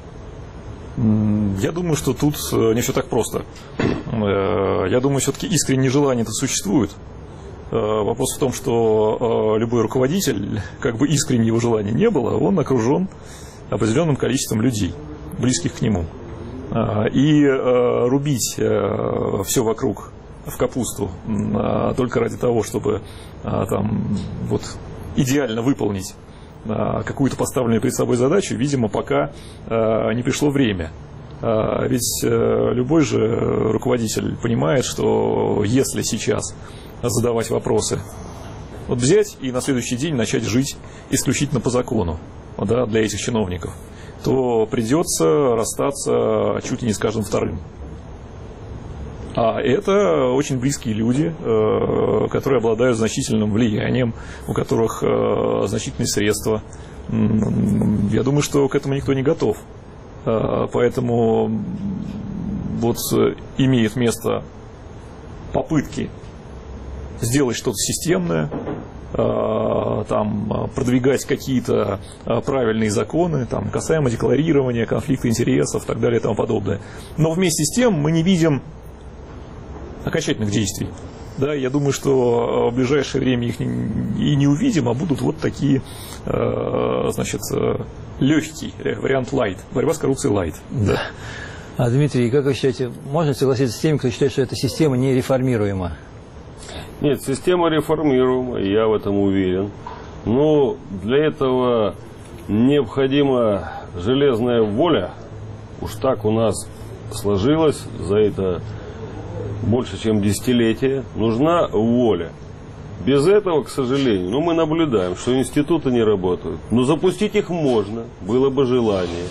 Я думаю, что тут не все так просто. Я думаю, все-таки искреннее желание-то существует. Вопрос в том, что любой руководитель, как бы искренне его желания не было, он окружен определенным количеством людей, близких к нему. И рубить все вокруг в капусту только ради того, чтобы там вот идеально выполнить какую-то поставленную перед собой задачу, видимо, пока не пришло время. Ведь любой же руководитель понимает, что если сейчас задавать вопросы, вот взять и на следующий день начать жить исключительно по закону, да, для этих чиновников, то придется расстаться чуть ли не с каждым вторым. А это очень близкие люди, которые обладают значительным влиянием, у которых значительные средства. Я думаю, что к этому никто не готов. Поэтому вот имеет место попытки сделать что-то системное, там, продвигать какие-то правильные законы, там, касаемо декларирования, конфликта интересов и так далее и тому подобное. Но вместе с тем мы не видим окончательных действий. Да, я думаю, что в ближайшее время их и не увидим, а будут вот такие, значит, легкий вариант лайт. Борьба с коррупцией лайт. Да. А, Дмитрий, как вы считаете, можно согласиться с теми, кто считает, что эта система не реформируема? Нет, система реформируема, я в этом уверен. Но для этого необходима железная воля. Уж так у нас сложилось за это больше, чем десятилетие. Нужна воля. Без этого, к сожалению, мы наблюдаем, что институты не работают. Но запустить их можно, было бы желание.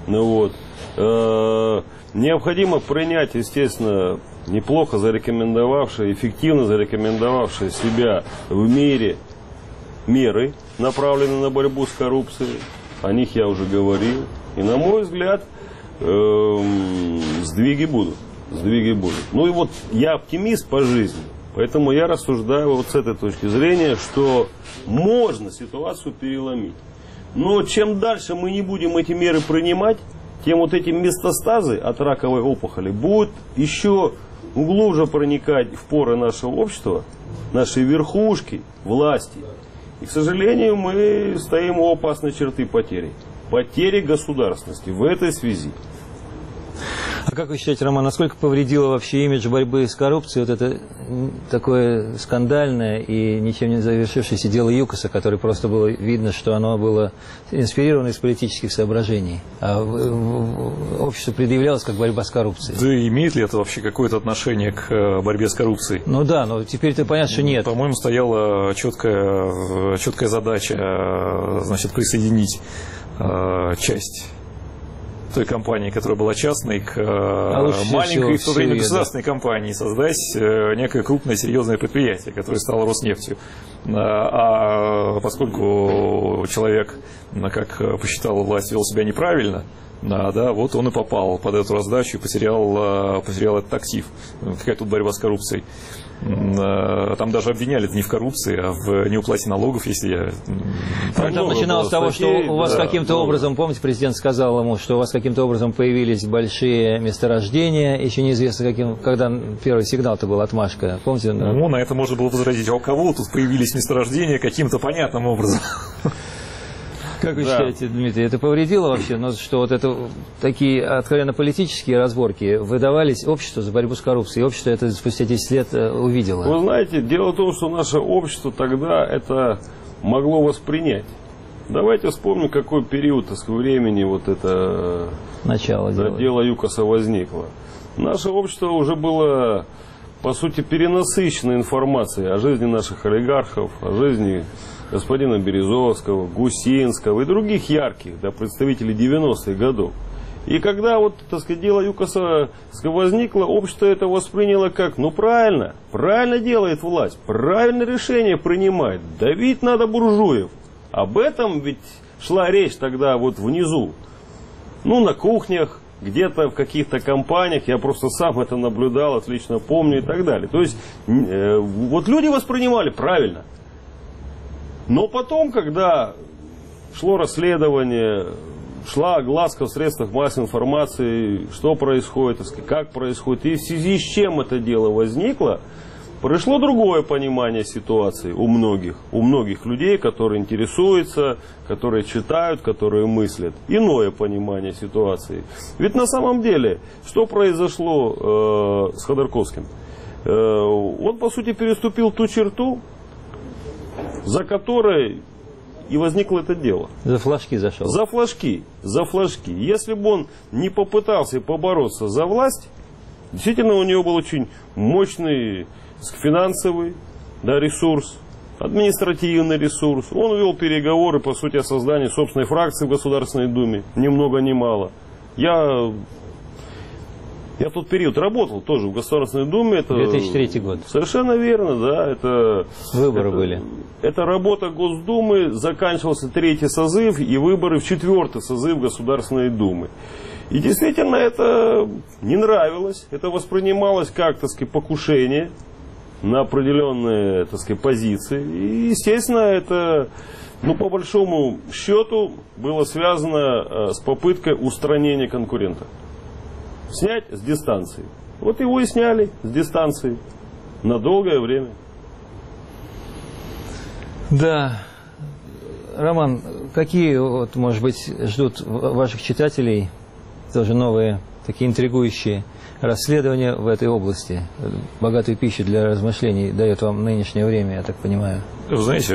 Необходимо принять, естественно, неплохо зарекомендовавшие, эффективно зарекомендовавшие себя в мире меры, направленные на борьбу с коррупцией. О них я уже говорил. И, на мой взгляд, сдвиги будут. Ну и вот я оптимист по жизни. Поэтому я рассуждаю вот с этой точки зрения, что можно ситуацию переломить. Но чем дальше мы не будем эти меры принимать, тем вот эти метастазы от раковой опухоли будут еще глубже проникать в поры нашего общества, нашей верхушки, власти. И, к сожалению, мы стоим у опасной черты потери. Потери государственности в этой связи. А как вы считаете, Роман, насколько повредило вообще имидж борьбы с коррупцией вот это такое скандальное и ничем не завершившееся дело ЮКОСа, которое просто было видно, что оно было инспирировано из политических соображений, а обществу предъявлялось как борьба с коррупцией? Да имеет ли это вообще какое-то отношение к борьбе с коррупцией? Ну да, но теперь-то понятно, что нет. По-моему, стояла четкая задача, значит, присоединить часть той компании, которая была частной, к маленькой и в то время государственной компании, создать некое крупное серьезное предприятие, которое стало Роснефтью. А поскольку человек, как посчитала власть, вел себя неправильно, да, вот он и попал под эту раздачу и потерял этот актив. Какая тут борьба с коррупцией? Там даже обвиняли не в коррупции, а в неуплате налогов, если я... Там начиналось с того, что у вас каким-то образом, помните, президент сказал ему, что у вас каким-то образом появились большие месторождения, еще неизвестно каким, когда первый сигнал-то был, отмашка, помните? Ну, на это можно было возразить, а у кого тут появились месторождения каким-то понятным образом? Как вы считаете, Дмитрий, это повредило вообще, но что вот это такие откровенно политические разборки выдавались обществу за борьбу с коррупцией, и общество это спустя 10 лет увидело? Вы знаете, дело в том, что наше общество тогда это могло воспринять. Давайте вспомним, какой период времени вот это дело ЮКОСа возникло. Наше общество уже было, по сути, перенасыщено информацией о жизни наших олигархов, о жизни господина Березовского, Гусинского и других ярких представителей 90-х годов. И когда вот, так сказать, дело ЮКОСа возникло, общество это восприняло как, правильно делает власть, правильное решение принимает, давить надо буржуев. Об этом ведь шла речь тогда вот внизу, на кухнях, где-то в каких-то компаниях, я просто сам это наблюдал, отлично помню и так далее. То есть, вот люди воспринимали правильно. Но потом, когда шло расследование, шла огласка в средствах массовой информации, что происходит, как происходит, и в связи с чем это дело возникло, пришло другое понимание ситуации у многих людей, которые интересуются, которые читают, которые мыслят. Иное понимание ситуации. Ведь на самом деле, что произошло с Ходорковским? Он, по сути, переступил ту черту, за которой и возникло это дело. За флажки зашел. За флажки. Если бы он не попытался побороться за власть, действительно у него был очень мощный финансовый ресурс, административный ресурс. Он вел переговоры, по сути, о создании собственной фракции в Государственной Думе. Ни много ни мало. Я в тот период работал тоже в Государственной Думе. Это 2003 год. Совершенно верно, да. Выборы были. Это работа Госдумы, заканчивался 3-й созыв и выборы в 4-й созыв Государственной Думы. И действительно это не нравилось, это воспринималось как, покушение на определенные, позиции. И, естественно, это, по большому счету, было связано с попыткой устранения конкурента. Снять с дистанции. Вот его и сняли с дистанции. на долгое время. Да. Роман, какие, вот, может быть, ждут ваших читателей тоже новые, такие интригующие расследования в этой области? Богатую пищу для размышлений дает вам нынешнее время, я так понимаю. Вы знаете,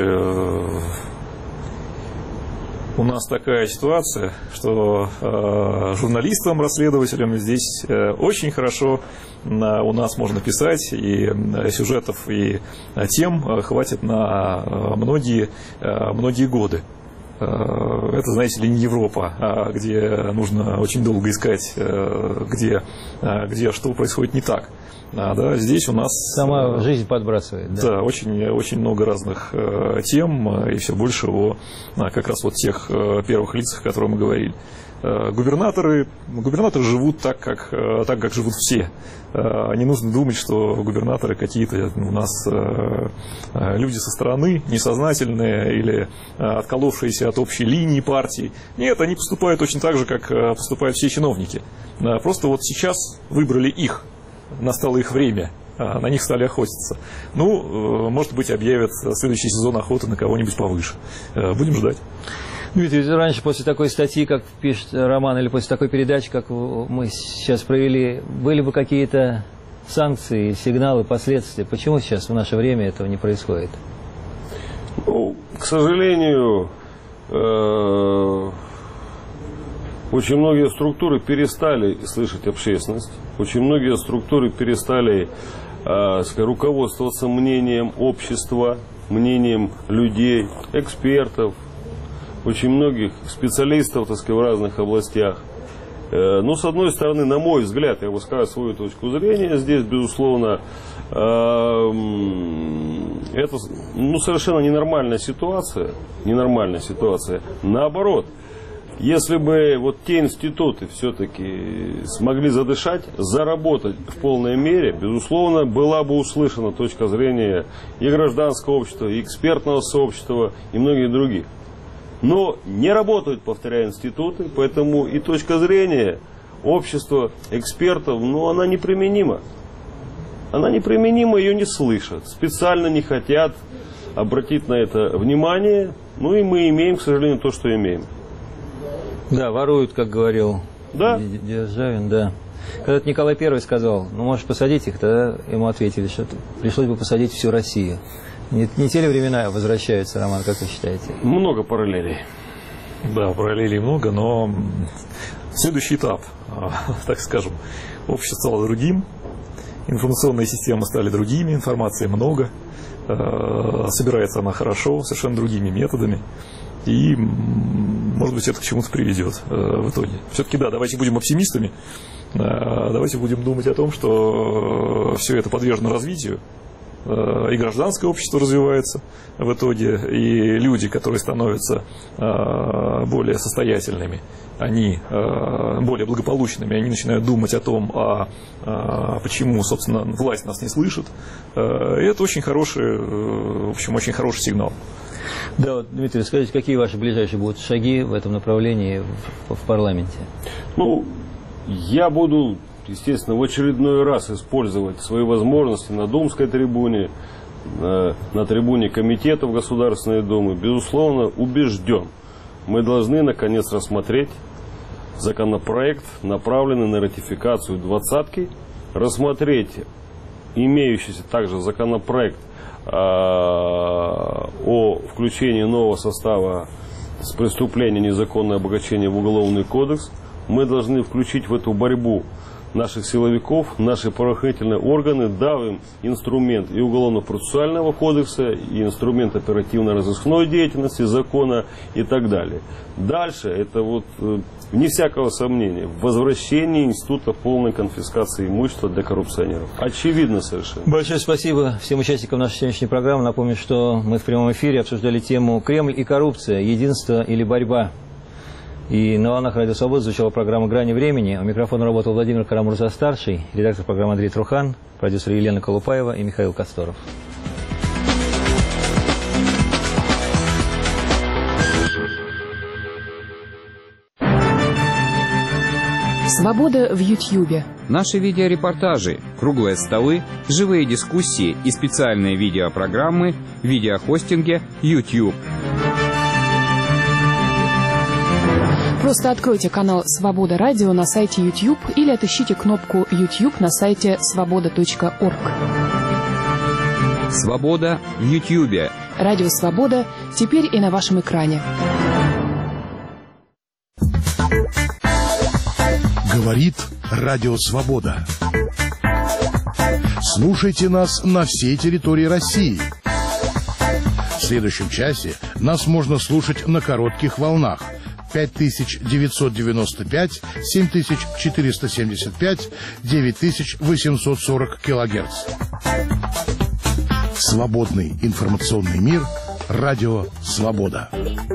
у нас такая ситуация, что журналистам, расследователям здесь очень хорошо у нас можно писать, и сюжетов, и тем хватит на многие годы. Это, знаете ли, не Европа, где нужно очень долго искать, где что происходит не так. Да, здесь у нас сама жизнь подбрасывает. Да, очень много разных тем, и все больше о как раз вот тех первых лицах, о которых мы говорили. Губернаторы живут так, как живут все. Не нужно думать, что губернаторы какие-то у нас люди со стороны, несознательные или отколовшиеся от общей линии партии. Нет, они поступают точно так же, как поступают все чиновники. Просто вот сейчас выбрали их, настало их время, на них стали охотиться. Ну, может быть, объявят следующий сезон охоты на кого-нибудь повыше. Будем ждать. Дмитрий, раньше после такой статьи, как пишет Роман, или после такой передачи, как мы сейчас провели, были бы какие-то санкции, сигналы, последствия? Почему сейчас в наше время этого не происходит? Ну, к сожалению, очень многие структуры перестали слышать общественность, очень многие структуры перестали руководствоваться мнением общества, мнением людей, экспертов, очень многих специалистов, так сказать, в разных областях. Но, с одной стороны, на мой взгляд, я выскажу свою точку зрения, здесь, безусловно, это совершенно ненормальная ситуация. Наоборот, если бы вот те институты все-таки смогли задышать, заработать в полной мере, безусловно, была бы услышана точка зрения и гражданского общества, и экспертного сообщества, и многих других. Но не работают, повторяю, институты, поэтому и точка зрения общества, экспертов, она неприменима. Она неприменима, ее не слышат, специально не хотят обратить на это внимание, и мы имеем, к сожалению, то, что имеем. Да, воруют, как говорил Державин, да. Когда-то Николай I сказал, можешь посадить их, тогда ему ответили, что пришлось бы посадить всю Россию. Не те ли времена возвращаются, Роман, как вы считаете? Много параллелей. Да, параллелей много, но следующий этап, так скажем, общество стало другим, информационные системы стали другими, информации много, собирается она хорошо, совершенно другими методами, и, может быть, это к чему-то приведет в итоге. Все-таки, да, давайте будем оптимистами, давайте будем думать о том, что все это подвержено развитию, и гражданское общество развивается в итоге, и люди, которые становятся более состоятельными, они более благополучными, они начинают думать о том, почему, собственно, власть нас не слышит. И это очень хороший, в общем, очень хороший сигнал. Да, вот, Дмитрий, скажите, какие ваши ближайшие будут шаги в этом направлении в парламенте? Я буду, естественно, в очередной раз использовать свои возможности на Думской трибуне, на трибуне комитетов Государственной Думы. Безусловно, убежден, мы должны наконец рассмотреть законопроект, направленный на ратификацию двадцатки, рассмотреть имеющийся также законопроект о включении нового состава с преступления незаконное обогащение в Уголовный кодекс. Мы должны включить в эту борьбу наших силовиков, наши правоохранительные органы, дав им инструмент и Уголовно-процессуального кодекса, и инструмент оперативно-розыскной деятельности, закона и так далее. Дальше, это вне всякого сомнения, возвращение института полной конфискации имущества для коррупционеров. Очевидно совершенно. Большое спасибо всем участникам нашей сегодняшней программы. Напомню, что мы в прямом эфире обсуждали тему «Кремль и коррупция. Единство или борьба?». И на волнах Радио Свобода звучала программа «Грани времени». У микрофона работал Владимир Карамурза-старший, редактор программы Андрей Трухан, продюсер Елена Колупаева и Михаил Косторов. Свобода в Ютьюбе. Наши видеорепортажи, круглые столы, живые дискуссии и специальные видеопрограммы в видеохостинге YouTube. Просто откройте канал «Свобода Радио» на сайте YouTube или отыщите кнопку YouTube на сайте svoboda.org. Свобода в Ютьюбе. Радио «Свобода» теперь и на вашем экране. Говорит Радио Свобода. Слушайте нас на всей территории России. В следующем часе нас можно слушать на коротких волнах 5995, 7475, 9840 килогерц. Свободный информационный мир. Радио Свобода.